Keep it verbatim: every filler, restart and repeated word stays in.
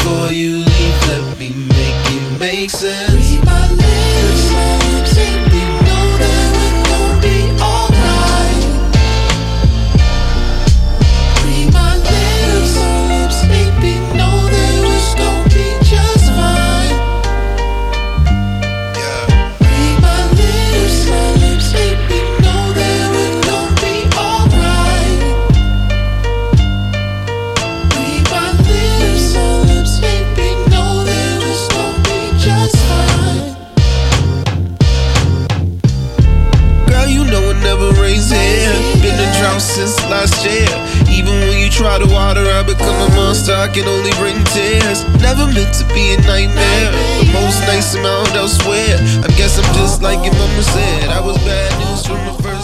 before you leave, let me make it make sense. Read my lips, my lips, baby, know that we're gonna be alright. Read my lips, my lips, baby, know that we're gonna be just fine. Yeah. Read my lips, my lips, baby, know that we're gonna be alright. Read my lips, my lips, baby, know that we're gonna be just fine. Girl, you know it never rains here. Been a drought since last year. Even when you try to water, I become a monster. I can only bring tears. Never meant to be a nightmare. The most nights I'm out elsewhere. I guess I'm just like your mama said. I was bad news from the first.